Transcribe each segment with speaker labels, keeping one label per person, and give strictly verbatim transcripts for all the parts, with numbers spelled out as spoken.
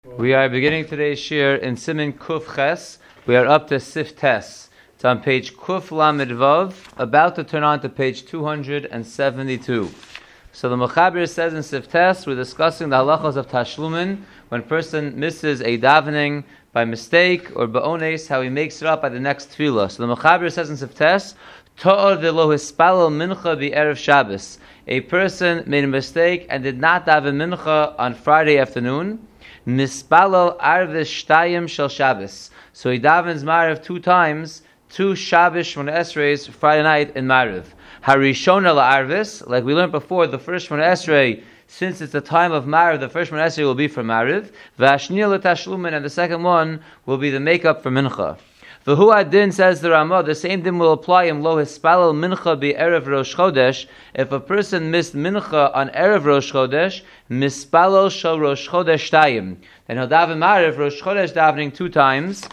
Speaker 1: We are beginning today's shir in Siman Kuf Ches. We are up to Sif Tes. It's on page Kuf Lamed Vav, about to turn on to page two hundred seventy-two. So the Mechaber says in Sif Tes, we're discussing the halachos of Tashlumin, when a person misses a davening by mistake or ba'ones, how he makes it up by the next tefillah. So the Mechaber says in Sif Tes, To'or v'lo hispalel mincha b'erev Shabbos. A person made a mistake and did not daven mincha on Friday afternoon. Mispalel arvis shtayim shel Shabbos. So he davens Mariv two times, two Shabbos Shmona Esreis, Friday night in Mariv. Harishona la'arvis, like we learned before, the first Shmona Esrei, since it's the time of Mariv, the first Shmona Esrei will be for Mariv. V'ashniya l'tashlumin, and the second one will be the makeup for Mincha. The Hu Adin, says the Ramah, the same din will apply in lo hispalel mincha be erev Rosh Chodesh. If a person missed mincha on erev Rosh Chodesh, mispalel shel Rosh Chodesh tayim, then he'll daven Mariv Rosh Chodesh davening two times.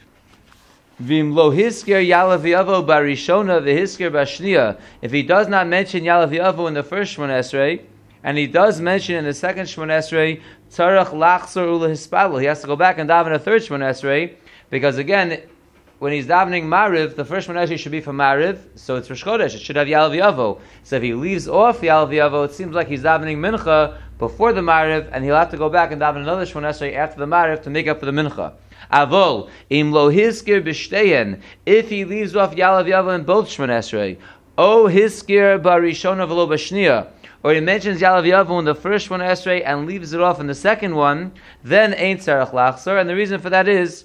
Speaker 1: Vim lo hisker yalav yavo barishona v'hisker bashniya. If he does not mention yalav yavo in the first Shmona Esrei, and he does mention in the second Shmona Esrei, tzarach lachzor ula hispalel, he has to go back and daven a third Shmona Esrei, because again, when he's davening Mariv, the first Shmona Esrei should be for Mariv, so it's Rosh Chodesh, it should have Yalav Yavo. So if he leaves off Yalav Yavo, it seems like he's davening Mincha before the Mariv, and he'll have to go back and daven another Shmona Esrei after the Mariv to make up for the Mincha. Avol, im lo hiskir b'shteyen, if he leaves off Yalav Yavo in both Shmona Esrei, o hiskir barishona v'lo b'shniya, or he mentions Yalav Yavo in the first Shmona Esrei and leaves it off in the second one, then ain't tzarech lachzor, and the reason for that is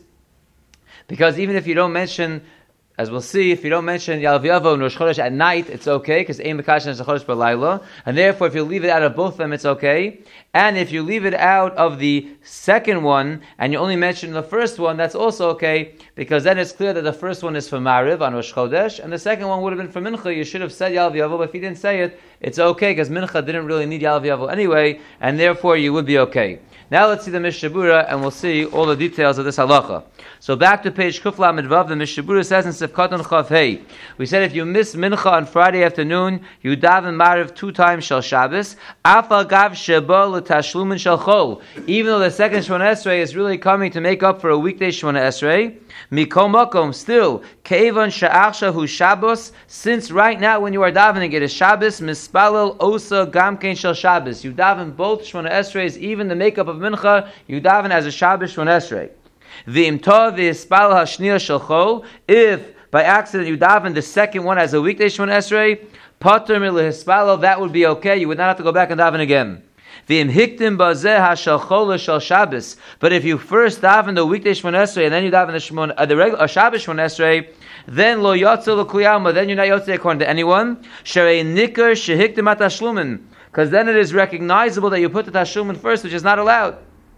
Speaker 1: because even if you don't mention, as we'll see, if you don't mention Yalav Yavo and Rosh Chodesh at night, it's okay, because Ein Mekashen is a Chodesh B'Layla, and therefore if you leave it out of both of them, it's okay. And if you leave it out of the second one, and you only mention the first one, that's also okay, because then it's clear that the first one is for Mariv on Rosh Chodesh, and the second one would have been for Mincha. You should have said Yalav Yavo, but if you didn't say it, it's okay, because Mincha didn't really need Yalav Yavo anyway, and therefore you would be okay. Now let's see the Mishabura, and we'll see all the details of this halacha. So back to page Kuf Lamed Vav, the Mishabura says in Sefkatan Chav Hey, we said if you miss Mincha on Friday afternoon, you daven Mariv two times Shel Shabbos, Afal Gav Sheba L'Tashlumin Shel Chol. Even though the second Shmona Esrei is really coming to make up for a weekday Shmona Esrei, Mikol Makom, still, Keivan Sha'achsha Hu Shabbos, since right now when you are davening it is Shabbos, Mispalel Osa Gamkein Shel Shabbos. You daven both Shmona Esreis, even the makeup of Mincha, you daven as a Shabbos Shmona Esrei. V'im tov v'yispal hashniya shel chol, if by accident you daven the second one as a weekday Shmona Esrei, pater milehispalo, that would be okay. You would not have to go back and daven again. V'im hiktim bazeh hashel chol shel Shabbos, but if you first daven the weekday Shmona Esrei and then you daven the Shmona, uh, the regular uh, Shabbos Shmona Esrei, then lo yotzel l'kliyama, then you're not yotzel according to anyone. Sherei nikar shehiktim atashlumin, because then it is recognizable that you put the tashlumin first, which is not allowed.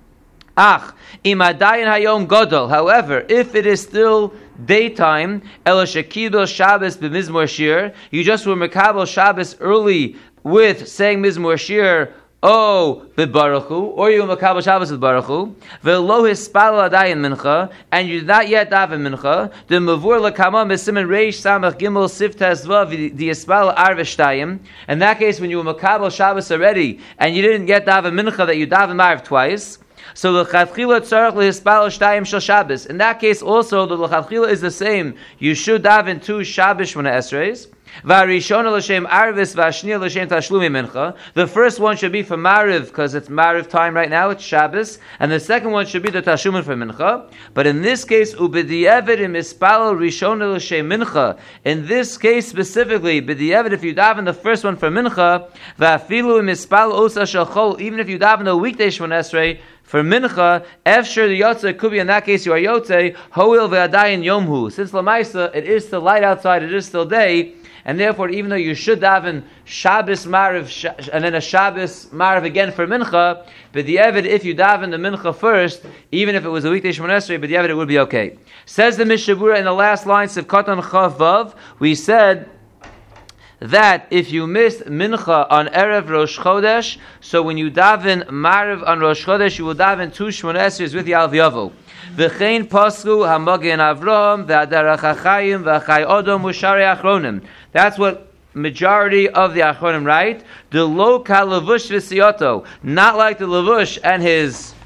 Speaker 1: Ach, imadayin hayom gadol. However, if it is still daytime, ela shekibel Shabbos b'mizmor shir, you just were mekabel Shabbos early with saying mizmor shir, oh, b'baruchu, or you were mekabel Shabbos with baruchu, ve'lo hispal adayin mincha, and you did not yet daven mincha, the mavur lekama b'simen reish samach gimel sif tesva the hispal arvish tayim. In that case, when you were mekabel Shabbos already, and you didn't get daven mincha, that you daven mariv twice, so l'chadchila tzarech lehispal shtayim shel Shabbos. In that case, also the l'chadchila is the same. You should daven two Shabbos Shmona Esreis. V'arishona l'shem arvis v'ashniya l'shem tashlumi mincha. The first one should be for Mariv because it's Mariv time right now. It's Shabbos, and the second one should be the tashlumin for mincha. But in this case, ubediyevet im ispal rishona l'shem mincha. In this case specifically, bediyevet, if you daven the first one for mincha, v'afilu im ispal osa shel chol, even if you daven the weekday Shmona Esrei for mincha, efshir the yotze, could be in that case you are yotze, hoil ve'adayin yomhu. Since lamaisa, it is still light outside, it is still day, and therefore even though you should daven Shabbos Mariv and then a Shabbos Mariv again for mincha, but the Evid, if you daven the mincha first, even if it was a weekday Shmona Esrei, but the Evid, it would be okay. Says the Mishabura in the last lines of Katan Chav Vav, we said that if you missed mincha on Erev Rosh Chodesh, so when you daven Mariv on Rosh Chodesh, you will daven two Shmona Esreis with Yalav Yavo. V'chein pasku hamagen Avraham v'adarach hachayim v'achay odom u'sharei achronim. That's what majority of the achronim write. The lo ka levush v'siyoto, not like the levush and his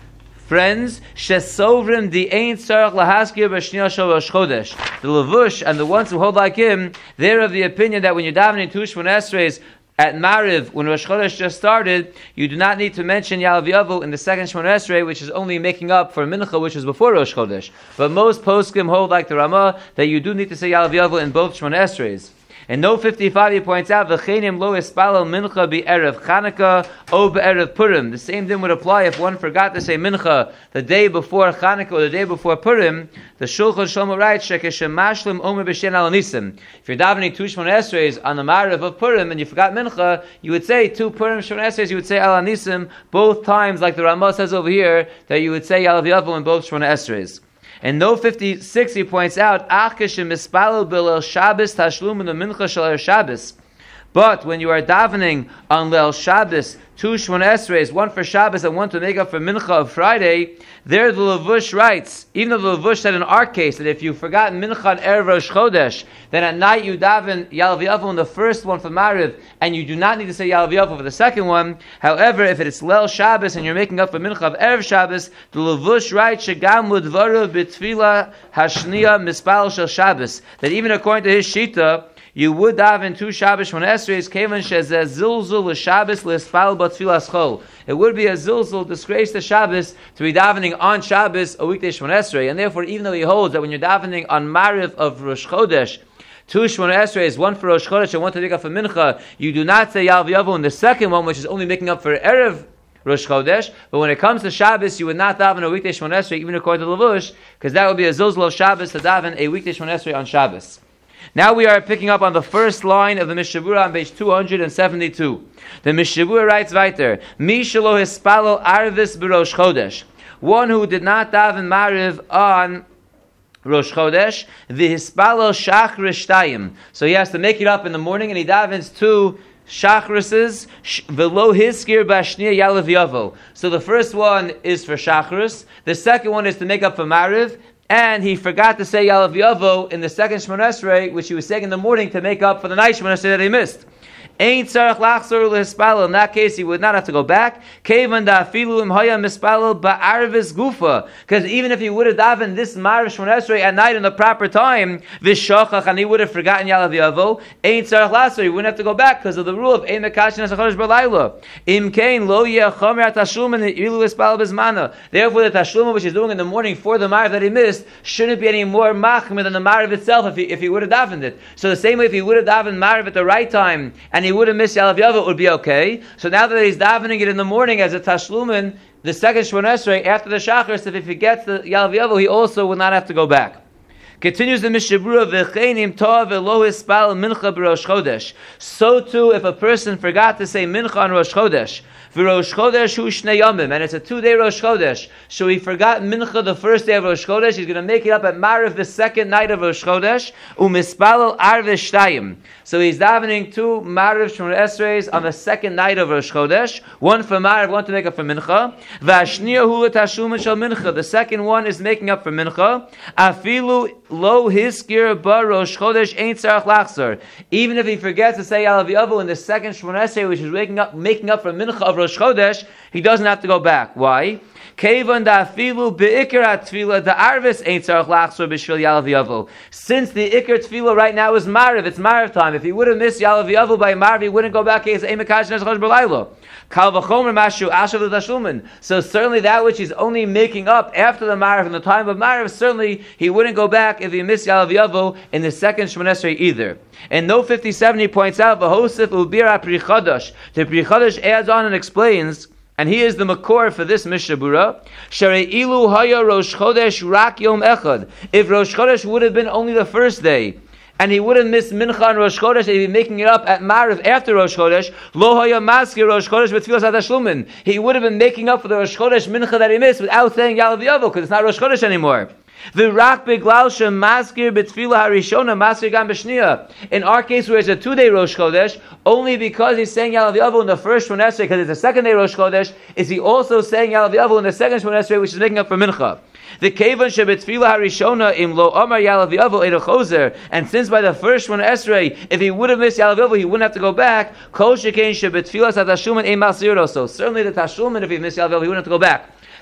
Speaker 1: Friends, Shesovrim the Ein Tzarech Lahaskir B'Shniya Shel Rosh Chodesh. The Levush and the ones who hold like him, they're of the opinion that when you're davening two Shmona Esreis at Mariv, when Rosh Chodesh just started, you do not need to mention Ya'alav Yavu in the second Shmona Esrei, which is only making up for Mincha, which was before Rosh Chodesh. But most poskim hold like the Ramah that you do need to say Ya'alav Yavu in both Shmona Esreis. In note fifty-five, he points out, V'chenim lo ispalel mincha be'erev Chanukah o be'erev Purim. The same thing would apply if one forgot to say mincha the day before Chanukah or the day before Purim. The Shulchan Shlomo writes, Shekeshem mashlim omer b'shen al nisim. If you're davening two Shmona Esreis on the Marav of Purim and you forgot mincha, you would say two Purim Shmona Esreis, you would say al nisim both times, like the Ramah says over here, that you would say Ya'alav Yavu in both Shmona Esreis. In note fifty-six, he points out, Ach keshem mispalel b'leil Shabbos tashlum in the mincha shel Erev Shabbos. But when you are davening on Leil Shabbos, two Shmona Esreis, one for Shabbos and one to make up for Mincha of Friday, there the Levush writes, even though the Levush said in our case that if you've forgotten Mincha on Erev Rosh Chodesh, then at night you daven Ya'alav Yavu in the first one for Mariv, and you do not need to say Ya'alav Yavu for the second one. However, if it is Leil Shabbos and you're making up for Mincha of Erev Shabbos, the Levush writes, Shegam Ludvaru b'tfila hashniya mispal shel Shabbos, that even according to his Shita, you would daven two Shabbos Shmona Esreis, kevan shezeh zilzul l'Shabbos l'isfal b'tfilas chol. It would be a zilzul, disgrace to Shabbos, to be davening on Shabbos a weekday Shmona Esrei, and therefore, even though he holds that when you're davening on Mariv of Rosh Chodesh, two Shmona Esreis, one for Rosh Chodesh and one to make up for Mincha, you do not say Ya'alav Yavu in the second one, which is only making up for Erev Rosh Chodesh, but when it comes to Shabbos, you would not daven a weekday Shmona Esrei, even according to Levush, because that would be a zilzul of Shabbos to daven a weekday Shmona Esrei on Shabbos. Now we are picking up on the first line of the Mishnah Berurah on page two hundred seventy-two. The Mishnah Berurah writes weiter, Mi shelo hispalo arvis b'Rosh Chodesh. One who did not daven Mariv on Rosh Chodesh, the hispalo shachris shtayim. So he has to make it up in the morning, and he davens two Shachrises, v'lo hiskir b'ashniya Ya'alav Yavu. So the first one is for Shachris, the second one is to make up for Mariv, and he forgot to say Ya'alav Yavu in the second Shmona Esrei, which he was saying in the morning to make up for the night Shmona Esrei that he missed. Ein tzarech lachzor lehispalel. In that case, he would not have to go back. Kevan da'afilu im haya mispalel ba'arvis gufa. Because even if he would have davened this Marav Shmona Esrei at night in the proper time, v'shachach, and he would have forgotten Ya'alav Yavu, ein tzarech lachzor. He wouldn't have to go back because of the rule of ein mekashin hasachodesh b'layla. Im kein lo yeh chomer atashlumin ilu hispalel bizmana. Therefore, the tashluma which he's doing in the morning for the Marav that he missed shouldn't be any more machmir than the Marav itself if he if he would have davened it. So the same way, if he would have davened Marav at the right time and he would have missed Ya'alav Yavu, it would be okay. So now that he's davening it in the morning as a tashlumin, the second Shmona Esrei after the Shachris, if he forgets the Ya'alav Yavu, he also will not have to go back. Continues the Mishnah Berurah, v'cheinim tov v'lo hispal mincha b'Rosh Chodesh. So too, if a person forgot to say mincha on Rosh Chodesh, v'Rosh Chodesh hu shnei yomim, and it's a two-day Rosh Chodesh, so he forgot mincha the first day of Rosh Chodesh, he's going to make it up at Mariv the second night of Rosh Chodesh, u'mispalel arve shtayim. So he's davening two Mariv Shmona Esreis on the second night of Rosh Chodesh, one for Mariv, one to make up for mincha, v'ashniya hu l'tashlumin shel mincha. The second one is making up for mincha, afilu lo hiskir ba Rosh Chodesh ein tzarech lachzor. Even if he forgets to say Ya'alav Yavu in the second Shmona Esrei, which is making up making up for mincha of Rosh Chodesh, he doesn't have to go back. Why? Kevan da'afilu be'ikar ha'tfila da'arvis ein tzarech lachzor b'shvil Ya'alav Yavu. Since the ikar tefillah right now is Mariv, it's Mariv time. If he would have missed Ya'alav Yavu by Mariv, he wouldn't go back as ein mekashin hasachodesh b'layla. Kal v'chomer mashu ashav l'tashlumin. So certainly that which he's only making up after the Mariv in the time of Mariv, certainly he wouldn't go back if he missed Ya'alav Yavu in the second Shmona Esrei either. In note fifty-seven, he points out v'hosef ubir ha'pri chadash. The Pri Chadash adds on and explains, and he is the makor for this Mishnah Berurah. Sharei ilu haya Rosh Chodesh rak yom echad. If Rosh Chodesh would have been only the first day, and he would have missed mincha on Rosh Chodesh, and he'd be making it up at Mariv after Rosh Chodesh, lo haya maskir Rosh Chodesh b'tfilas hatashlumin. He would have been making up for the Rosh Chodesh mincha that he missed without saying Ya'alav Yavu, because it's not Rosh Chodesh anymore. V'rak beglal shem maskir b'tfilah harishona maskir gam b'shniya. In our case, where it's a two-day Rosh Chodesh, only because he's saying Ya'alav Yavu in the first Shmona Esrei, because it's a second-day Rosh Chodesh, is he also saying Ya'alav Yavu in the second Shmona Esrei, which is making up for mincha. The kevan shebetfilah harishona im lo amar Ya'alav Yavu edo chozer. And since by the first Shmona Esrei, if he would have missed Ya'alav Yavu, he wouldn't have to go back. Kol shekein shebetfilas hatashlumin ein masir. So certainly the tashlumin, if he missed Ya'alav Yavu, he wouldn't have to go back.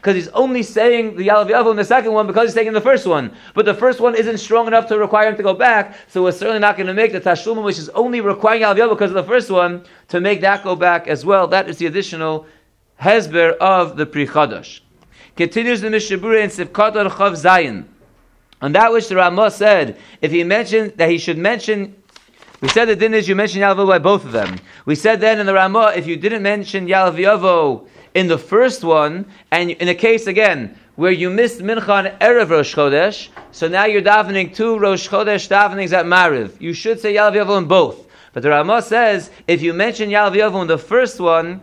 Speaker 1: because he's only saying the Yalav Yavo in the second one because he's saying in the first one. But the first one isn't strong enough to require him to go back, so we're certainly not going to make the Tashlum, which is only requiring Yalav Yavo because of the first one, to make that go back as well. That is the additional Hezber of the Pri Chadash. Continues the Mishnah Berurah in Sivkat Chav Zayin. On that which the Ramah said, if he mentioned that he should mention, we said the din is you mention Yalav Yavo by both of them. We said then in the Ramah, if you didn't mention Yalav Yavo in the first one, and in a case again where you missed Mincha on Erev Rosh Chodesh, so now you're davening two Rosh Chodesh davenings at Mariv. You should say Yalav Yavo in both. But the Ramah says, if you mention Yalav Yavo in the first one,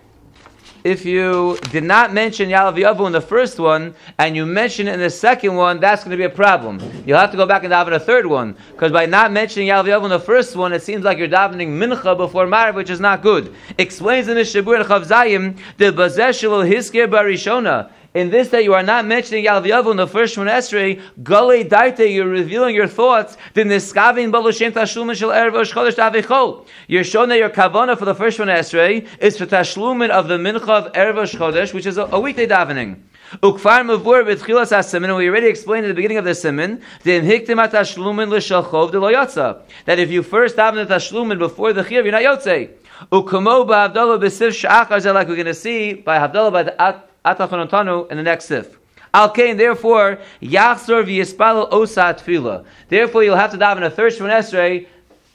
Speaker 1: if you did not mention Yalav Yavo in the first one, and you mention it in the second one, that's going to be a problem. You'll have to go back and daven a third one, because by not mentioning Yalav Yavo in the first one, it seems like you're davening Mincha before Mariv, which is not good. Explains in the Mishnah Berurah in Chav Zayin, the Bazeh Shelo Hiskir Barishona. In this that you are not mentioning Yalav Yavo in the first one Esrei, Galei Daite, you're revealing your thoughts, the Niskavin Baloshem Tashlumin Shel Erev Rosh Chodesh Tavichol. You're showing that your Kavana for the first one Esrei is for Tashlumin of the Mincha of Erev Rosh Chodesh, which is a, a weekday davening. Ukfar Mavur B'Tchilas HaSimin, and we already explained at the beginning of the Simin, the Imhiktim HaTashlumin L'Shalchov De Lo Yotza, that if you first daven the Tashlumin before the Chiyav, you're not Yotzei. Ukamo B'Havdalah B'Sif Sh'achar, like we're going to see by Havdalah by the At Atachonotanu in the next sif. Al-Kain, therefore, Yachzor v'yispalo osa tefillah. Therefore, you'll have to daven a third Shemon Esrei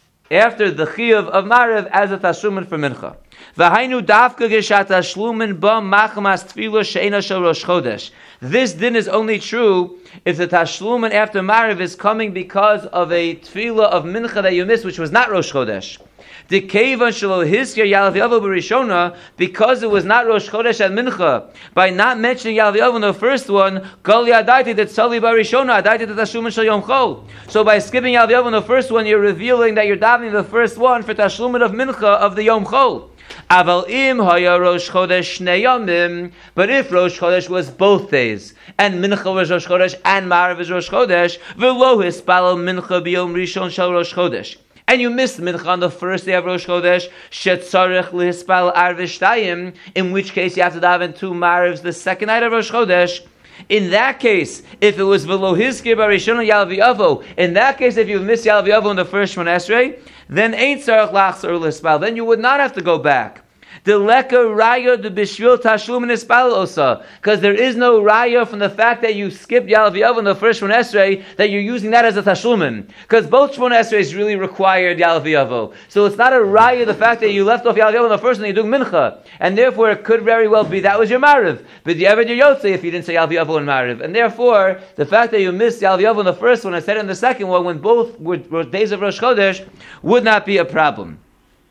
Speaker 1: after the Chiyuv of Mariv as a Tashlumin for Mincha. V'hainu davka geshat Tashlumin ba machmas tefillah she'ena shel Rosh Chodesh. This din is only true if the Tashlumin after Mariv is coming because of a tefillah of Mincha that you missed, which was not Rosh Chodesh. The Kevan Shelo Hiskir Yalav Yavo B'Rishona, because it was not Rosh Chodesh at Mincha, by not mentioning Yalav Yavo in the first one, Gali Adaiti that Tzali B'Rishona, Adaiti that Tashlumin Shel Yom Chol. So by skipping Yalav Yavo in the first one, you're revealing that you're davening the first one for Tashlumin of Mincha of the Yom Chol. Aval im haya Rosh Chodesh shnei yomim, but if Rosh Chodesh was both days, and Mincha was Rosh Chodesh, and Mariv is Rosh Chodesh, v'lo hispalel Mincha b'yom Rishon shel Rosh Chodesh, and you missed Mincha on the first day of Rosh Chodesh, shetzarech lihispal arvish tayim, in which case you have to daven two Marivs the second night of Rosh Chodesh. In that case, if it was v'lo hiskir barishon Yalav Yavo, in that case, if you missed Yalav Yavo in the first one Esrei, then ain't tzarech lachzor lihispal, then you would not have to go back. The leka raya de bishvil tashlumin ispal osa, because there is no raya from the fact that you skipped Yalav Yavo in the first one Esrei that you're using that as a tashlumin, because both Shmon Esreis really required Yalav Yavo. So it's not a raya the fact that you left off Yalav Yavo in the first one and you're doing mincha, and therefore it could very well be that was your mariv, but you ever your yotzei if you didn't say Yalav Yavo in mariv, and therefore the fact that you missed Yalav Yavo in the first one and said it in the second one when both were, were days of Rosh Chodesh would not be a problem.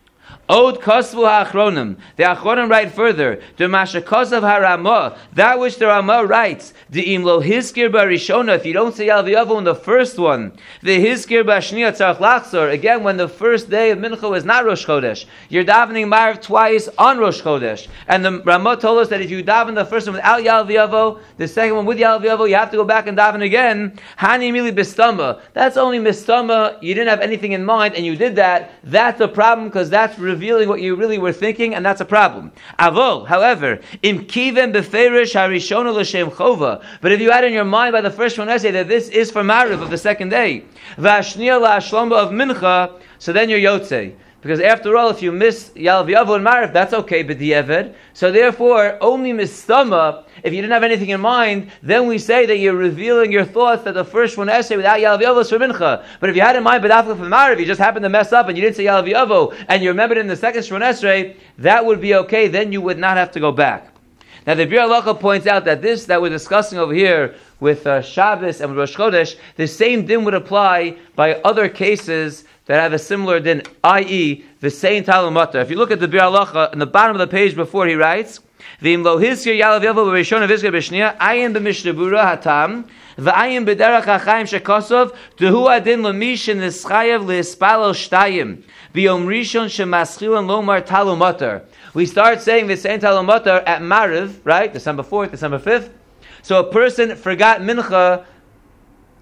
Speaker 1: Od Kosvu HaAchronim. The Achronim write further. The Mashakasav HaRamah. That which the Ramah writes. The Imlo Hiskir Barishona. If you don't say Yalav Yavo in the first one. The Hiskir Bashniya Tzarech Lachzor. Again, when the first day of Mincha is not Rosh Chodesh. You're davening Mariv twice on Rosh Chodesh. And the Ramah told us that if you daven the first one without Yalav Yavo, the second one with Yalav Yavo, you have to go back and daven again. Hani Mili Bistama. That's only Mistama. You didn't have anything in mind and you did that. That's a problem because that's revealing what you really were thinking, and that's a problem. Avol, however, im kiven beferish harishona l'shem chova. But if you had in your mind by the first one essay that this is for Mariv of the second day, v'ashniya la'ashlomba of mincha, so then you're yotzei. Because after all, if you miss Yalav Yavo and Mariv, that's okay, b'di'evet. So therefore, only mistama, if you didn't have anything in mind, then we say that you're revealing your thoughts that the first one essay without Yalav Yavo is for Mincha. But if you had in mind B'dafka for Mariv, you just happened to mess up and you didn't say Yalav Yavo, and you remembered in the second Shmon Esrei, that would be okay, then you would not have to go back. Now the Bir Halacha points out that this that we're discussing over here with uh, Shabbos and with Rosh Chodesh, the same din would apply by other cases that have a similar din, that is, the same Talmud Matar. If you look at the Bir Halacha, in the bottom of the page before he writes, V'im lo hiskir Yalav Yavo b'rishon v'hiskir b'shniya, ayin b'mishnah berurah hatam, v'ayin b'derech ha'chaim shekosov, dehu adin l'mish nischayev l'hispalel shtayim, b'yom rishon shemaschilan lomar Talmud Matar. We start saying the same Talmud Matar at Mariv, right? December fourth, December fifth. So a person forgot mincha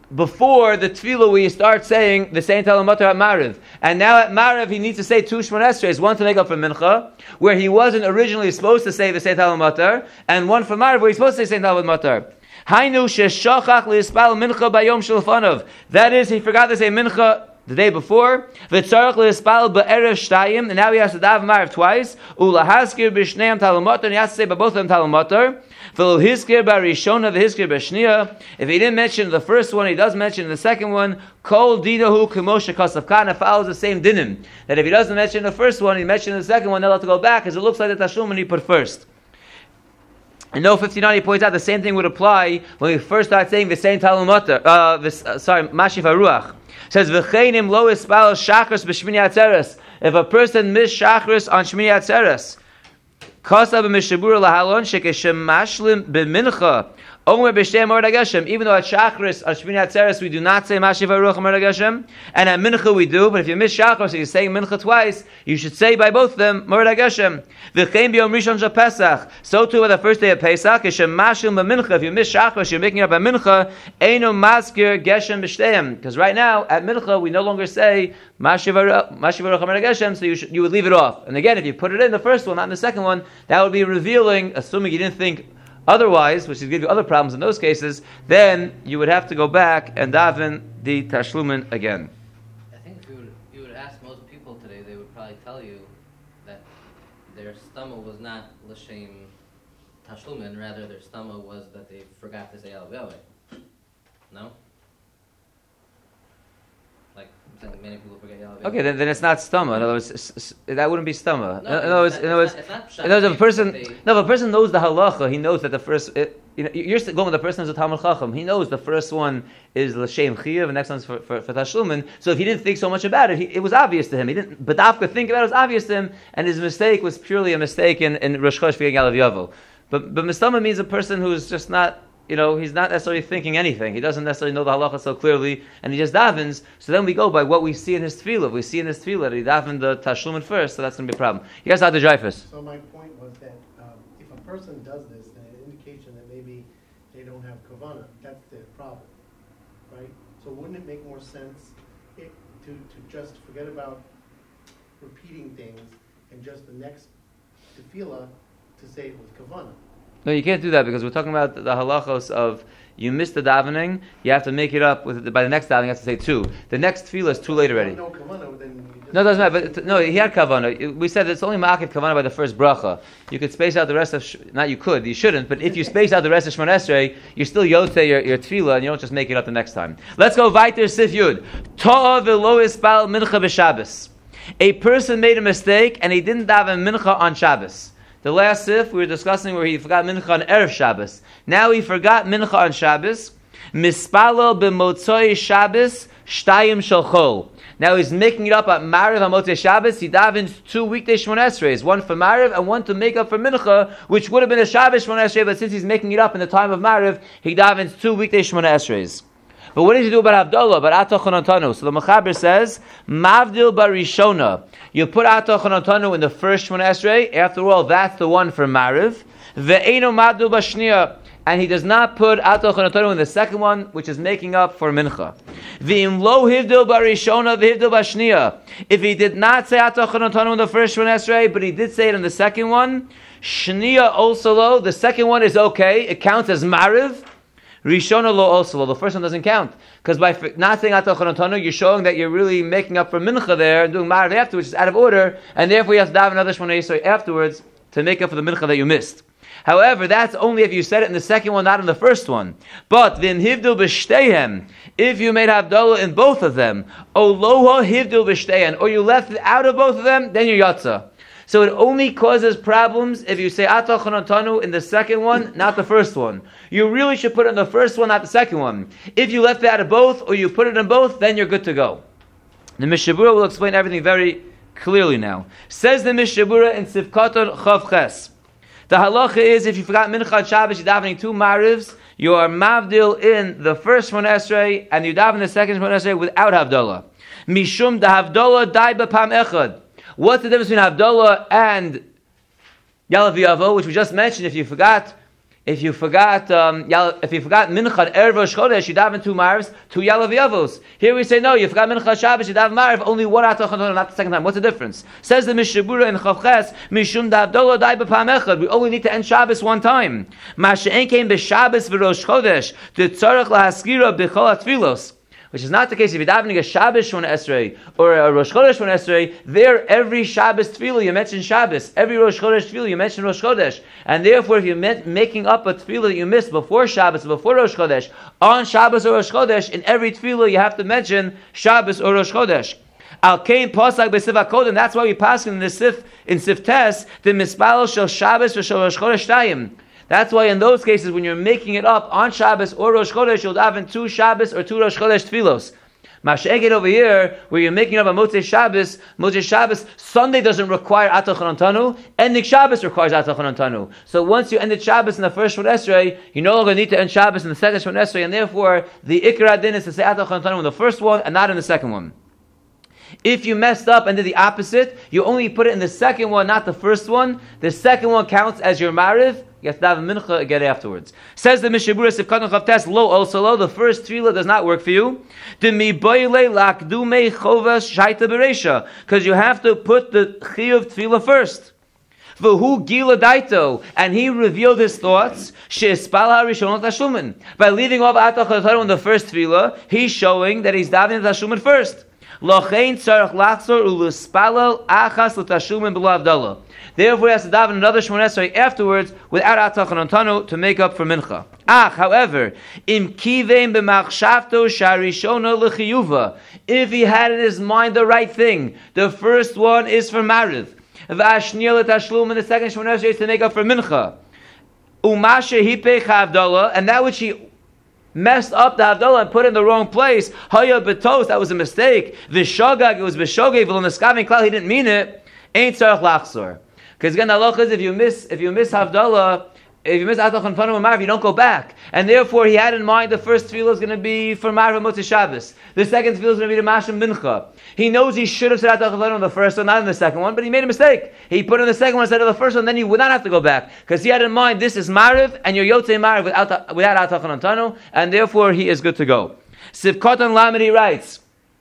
Speaker 1: before the tefillah where you start saying the same Talmud Matar at Mariv. And now at Mariv he needs to say two Shemon Esrei, one to make up for Mincha, where he wasn't originally supposed to say the same Talmud Matar, and one for Mariv where he's supposed to say the same Talmud Matar. Hainu sheshachach liispal mincha bayom shelfanov. That is, he forgot to say mincha the day before. V'tzarach liispal be'erev shtayim, and now he has to daven Mariv twice. Ulahaskir b'shneim Talmud Matar, and he has to say by both of them Talmud Matar. V'lohizkir b'rishona v'hizkir b'shniya. If he didn't mention the first one, he does mention the second one. Kol dinahu k'moshe kasav kana, follows the same dinim. That if he doesn't mention the first one, he mentions the second one, they'll have to go back, because it looks like the tashlumin he put first. In No fifty-nine, he points out the same thing would apply when we first start saying the same Talmud Matar. Uh, this, uh, sorry, Mashif HaRuach. It says, V'cheinim lo ispal shachris b'shmini atzeres. If a person missed shachris on shmini atzeres, Kasa b'mishabura lahalon shekeshem mashlim b'mincha. Omer b'shem Mord HaGeshem. Even though at Shachris, at Shmini Atzeres, we do not say Mashiv HaRuach Mord HaGeshem, and at Mincha we do, but if you miss Shachris, so you're saying Mincha twice, you should say by both of them Mord HaGeshem. V'chein b'yom rishon shel Pesach. So too on the first day of Pesach, Keshem mashlim b'mincha. If you miss Shachris, you're making up a Mincha, Eino maskir Geshem b'shteim. Because right now, at Mincha, we no longer say Mashiv HaRuach Mord HaGeshem, so you, should, you would leave it off. And again, if you put it in the first one, not in the second one, that would be revealing, assuming you didn't think otherwise, which would give you other problems in those cases, then you would have to go back and daven the tashlumin again.
Speaker 2: I think if you would, you would ask most people today, they would probably tell you that their stomach was not l'shem tashlumin, rather their stomach was that they forgot to say Elav Yahweh. No? Like, many people forget Elav Yahweh.
Speaker 1: Okay, then, then it's not stama. In other words, s- s- that wouldn't be stama.
Speaker 2: No,
Speaker 1: in other words,
Speaker 2: it's
Speaker 1: in
Speaker 2: not,
Speaker 1: other words,
Speaker 2: it's not, it's
Speaker 1: in other words, if a person,
Speaker 2: they,
Speaker 1: no, if a person knows the halacha, he knows that the first, it, you know, you're going with the person who's a Talmud Chacham. He knows the first one is l'shem chiyuv, the next one's for, for, for tashlumin. So if he didn't think so much about it, he, it was obvious to him. He didn't, but Dafka think about it, it was obvious to him, and his mistake was purely a mistake in, in Rosh Chodesh forgetting Elav Yavo. But but mistama means a person who's just not, you know, he's not necessarily thinking anything. He doesn't necessarily know the halacha so clearly, and he just davens. So then we go by what we see in his tefillah. If we see in his tefillah that he davened the tashlumin first, so that's going to be a problem. You guys had the Dreyfus.
Speaker 3: So my point was that um, if a person does this, then an indication that maybe they don't have kavanah. That's their problem, right? So wouldn't it make more sense it, to to just forget about repeating things and just the next tefillah to say it was kavanah?
Speaker 1: No, you can't do that because we're talking about the halachos of you missed the davening, you have to make it up with by the next davening. You have to say two. The next tefillah is too late already.
Speaker 3: No kavanah, then you just
Speaker 1: No, it doesn't matter. But no, he had kavanah. We said it's only ma'akiv kavanah by the first bracha. You could space out the rest of sh- not you could, you shouldn't. But if you space out the rest of Shemon Esrei, you're still yotzei your, your tefillah, and you don't just make it up the next time. Let's go weiter. Sif Yud. To'ah v'lo ispal mincha b'Shabbos. A person made a mistake and he didn't daven mincha on Shabbos. The last sif we were discussing where he forgot mincha on Erev Shabbos. Now he forgot mincha on Shabbos. Mispalel b'motzoi Shabbos shtayim shalchol. Now he's making it up at Mariv HaMotzei Shabbos. He davens two weekday Shemon Esreis, one for Mariv and one to make up for mincha, which would have been a Shabbos Shemon Esrei, but since he's making it up in the time of Mariv, he davens two weekday Shemon Esreis. But what did he do about Havdalah, about Atah Chonotanu? So the Mechaber says, Mavdil Barishona. You put Atah Chonotanu in the first Shemon Esrei. After all, that's the one for Mariv. Ve'eno Mavdil Bashniya. And he does not put Atah Chonotanu in the second one, which is making up for Mincha. V'im lo hivdil barishona v'hivdil bashniya. If he did not say Atah Chonotanu in the first Shemon Esrei, but he did say it in the second one, Shniya also lo, the second one is okay. It counts as Mariv. Rishona lo also lo. The first one doesn't count. Because by not saying Atah Chonotanu, you're showing that you're really making up for Mincha there, and doing Mariv afterwards, which is out of order, and therefore you have to daven another Shemon Esrei afterwards to make up for the Mincha that you missed. However, that's only if you said it in the second one, not in the first one. But v'im hivdil b'shteihem, if you made Havdalah in both of them, o loha hivdil b'shteihem, or you left it out of both of them, then you're yatsa. So it only causes problems if you say Atah Chonotanu in the second one, not the first one. You really should put it in the first one, not the second one. If you left it out of both, or you put it in both, then you're good to go. The Mishabura will explain everything very clearly now. Says the Mishabura in Sivkaton Chav Ches. The halacha is if you forgot Mincha Shabbos, you're davening two Marivs, you are Mavdil in the first Shemon Esrei, and you daven the second Shemon Esrei without Havdalah. Mishum da Havdalah dai b'pam echad. What's the difference between Havdalah and Yalav Yavo, which we just mentioned? If you forgot If you forgot, um, if you forgot Mincha Erev Rosh Chodesh, you daven two Marvs, two Yalav Yavos. Here we say no, you forgot Mincha Shabbos, you daven Marv, only one Atach Antono, not the second time. What's the difference? Says the Mishabura in Chavches, Mishum Davdolo Dai B'Pam Echad. We only need to end Shabbos one time. Masha'en came b'Shabbos v'Rosh Chodesh, the Tzarech LaHaskira b'Chol HaTfilos. Which is not the case if you're davening a Shabbos Shmona Esrei or a Rosh Chodesh Shmona Esrei. There, every Shabbos tefillah you mention Shabbos, every Rosh Chodesh tefillah you mention Rosh Chodesh, and therefore, if you're making up a tefillah that you missed before Shabbos, before Rosh Chodesh, on Shabbos or Rosh Chodesh, in every tefillah you have to mention Shabbos or Rosh Chodesh. Al Kain Pasag B'Siv HaKodim. That's why we pass in the Sif in Sif Tes the Mispalel Shel Shabbos or Shel Rosh Chodesh Tayim. That's why in those cases, when you're making it up on Shabbos or Rosh Chodesh, you'll daven two Shabbos or two Rosh Chodesh tefillos. Masha'eged over here, where you're making up a Motzei Shabbos, Motzei Shabbos, Sunday doesn't require Atach Anantanu, ending Shabbos requires Atach Anantanu. So once you ended Shabbos in the first Shmona Esrei, you no longer need to end Shabbos in the second Shmona Esrei, and therefore, the Ikra Din is to say Atach Anantanu in the first one and not in the second one. If you messed up and did the opposite, you only put it in the second one, not the first one. The second one counts as your Mariv. You have to have a mincha again afterwards. Says the Mishabura Sifkatan Chavtes, lo also lo, the first tefillah does not work for you. Because you have to put the chiyuv tefillah first. V'hu gila daito, and he revealed his thoughts. She'espal harishonot tashumin. By leaving off atach l'tarun in the first tefillah, he's showing that he's davening tashumin first. Lochein tzarich lachzor u'luspalel achas l'tashumin b'lo avdallah. Therefore, he has to daven another Shmona Esrei afterwards without Atach Anantanu to make up for Mincha. Ah, however, im kivein b'machshavto sharishona l'chiyuva. If he had in his mind the right thing, the first one is for Mariv. V'ashniel l'tashlum, and the second Shmona Esrei is to make up for Mincha. Umashe hipei chavdallah, and that which he messed up the Havdalah and put it in the wrong place. Haya betos, that was a mistake. V'shogag, it was v'shogeg, v'lo klal, he didn't mean it. Ain't tzarich lachzor. Because again, the halacha is if you miss, if you miss Havdalah, if you miss Atach Anantanu and Marv, you don't go back. And therefore, he had in mind the first tefillah is going to be for Marv and Motzei Shabbos. The second tefillah is going to be the Masham Mincha. He knows he should have said Atach Anantanu in the first one, not in the second one, but he made a mistake. He put in the second one instead of the first one, then he would not have to go back. Because he had in mind, this is Marv, and you're Yotzei Marv without, without Atach Anantanu, and therefore he is good to go. Sivkatan Lamed, he writes,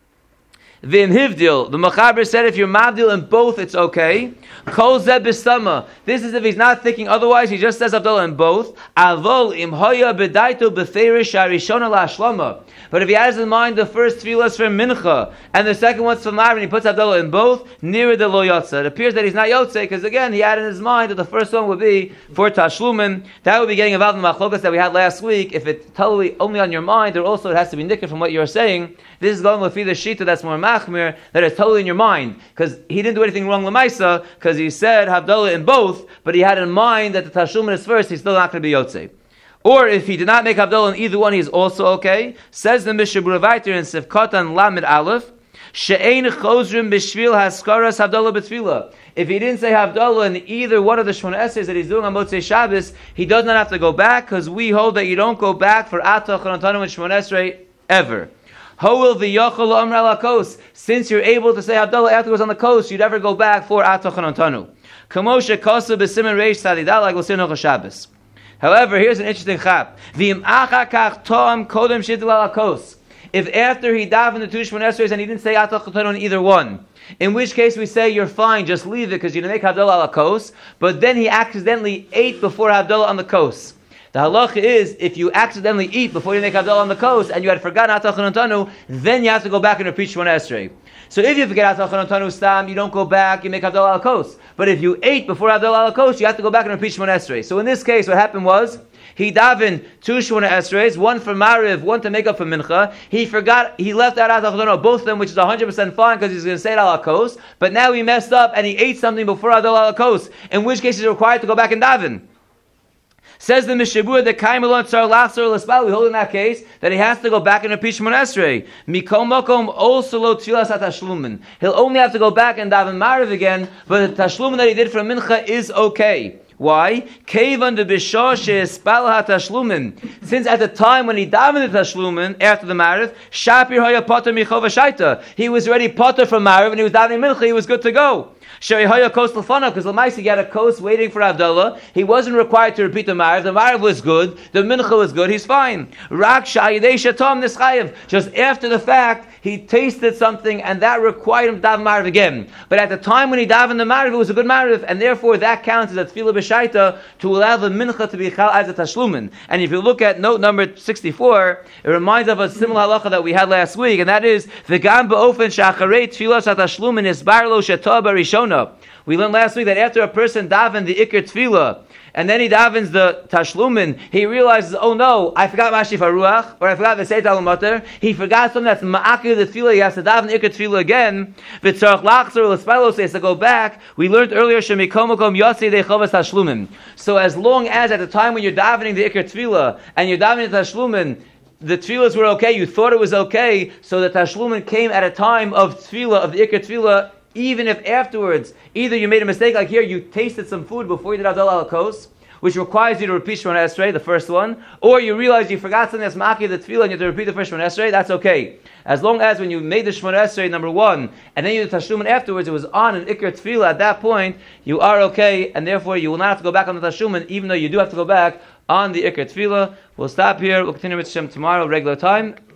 Speaker 1: Vim Hivdil, the Mechaber said if you're Mavdil in both, it's okay. Kol Zeh B'Sama. This is if he's not thinking otherwise, he just says Havdalah in both. Avol Im Hoya B'Daito B'Feirish Harishona La'Shlama. But if he has in mind the first tefillah is for Mincha, and the second one's for Marv, and he puts Havdalah in both, near the Lo Yotze. It appears that he's not Yotze, because again, he had in his mind that the first one would be for Tashlumin. That would be getting involved in the Machlokas that we had last week. If it's totally only on your mind, or also it has to be nicked from what you're saying, this is going with the Shita that's more Machmir, that is totally in your mind. Because he didn't do anything wrong Lamaisa, because he said Havdalah in both, but he had in mind that the Tashlumin is first, he's still not going to be Yotze. Or if he did not make Havdalah in either one, he's also okay. Says the Mishabura Vayter in Sivkatan Lamed Aleph, She'ein chozrim b'shvil haskaras Havdalah b'tfilah. If he didn't say Havdalah in either one of the Shmona Esreis that he's doing on Motzei Shabbos, he does not have to go back, because we hold that you don't go back for Atach Anantanu and Shmona Esrei ever. Ho'il v'yochel l'amr ala kos. Since you're able to say Havdalah afterwards on the coast, you'd never go back for Atach Anantanu. Kamoshe kosu b'simen reish tzadidal, like we'll see on Shabbos. However, here's an interesting chap. If after he davened the two Shmona Esreis and he didn't say Atach Anantanu in either one, in which case we say you're fine, just leave it because you didn't make Havdalah ala kos, but then he accidentally ate before Havdalah on the kos. The halacha is, if you accidentally eat before you make Havdalah on the kos and you had forgotten Atach Anantanu, then you have to go back and repeat Shmona Esrei. So if you forget Atach Anantanu stam, you don't go back, you make Havdalah ala kos. But if you ate before Havdalah ala kos, you have to go back and repeat Shmona Esrei. So in this case, what happened was, he davened two Shmona Esreis, one for Mariv, one to make up for Mincha. He forgot, he left out Atach Anantanu, both of them, which is one hundred percent fine because he's going to say it ala kos. But now he messed up and he ate something before Havdalah ala kos, in which case he's required to go back and daven. Says the Mishabur that Kaimelon Tzar Lachzor L'Spal, we hold in that case that he has to go back and repeat Shmona Esrei. Mikom Mokom also lo Tfilas HaTashlumin. He'll only have to go back and daven Mariv again, but the Tashlumin that he did for Mincha is okay. Why? Kevan de Bishah she'espal HaTashlumin. Since at the time when he davened the Tashlumin after the Mariv, Shapir Haya Potter Michova Shaita. He was already Potter from Mariv and he was davening Mincha, he was good to go. Sherihaya kos lefana, because Lamaisi he had a kos waiting for Havdalah. He wasn't required to repeat the Marav. The Marav was good. The Mincha was good. He's fine. Rak shayidei shatom nischayev. Just after the fact, he tasted something, and that required him to daven Marav again. But at the time when he davened the Marav, it was a good Marav, and therefore that counts as a tefillah b'shaita to allow the Mincha to be chal as a tashlumin. And if you look at note number sixty-four, it reminds of a similar halacha that we had last week, and that is v'gam ba'ofen shacharei tefillah shatashlumin isbar lo shetah barishona. We learned last week that after a person davened the ikr tefillah, and then he davens the tashlumin, he realizes, oh no, I forgot Mashif HaRuach, or I forgot the Seit Al-Mater. He forgot something that's ma'akir the tefillah. He has to daven ikr tefillah again. V'tzarach lachzor l'spalos, he has to go back. We learned earlier, shemikomokom yotzi dechavas tashlumin. So as long as at the time when you're davening the ikr tefillah, and you're davening the tashlumin, the tefillahs were okay, you thought it was okay, so the tashlumin came at a time of tefillah, of the ikr tefillah, even if afterwards, either you made a mistake, like here, you tasted some food before you did Havdalah al Kos, which requires you to repeat Shemona Esrei, the first one, or you realize you forgot something that's maki the tefillah and you have to repeat the first Shemona Esrei, that's okay. As long as when you made the Shemona Esrei, number one, and then you did Tashlumin afterwards, it was on an Ikr tefillah, at that point, you are okay, and therefore you will not have to go back on the Tashlumin, even though you do have to go back on the Ikr tefillah. We'll stop here, we'll continue with Shem tomorrow, regular time.